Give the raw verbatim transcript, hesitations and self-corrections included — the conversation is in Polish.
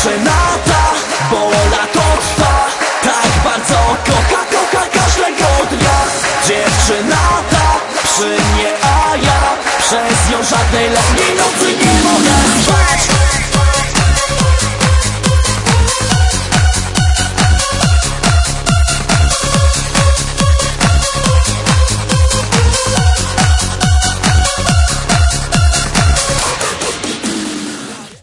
Dziewczyna ta, bo lato trwa, tak bardzo kocha, kocha każdego dnia. Dziewczyna ta przy mnie, a ja przez nią żadnej letniej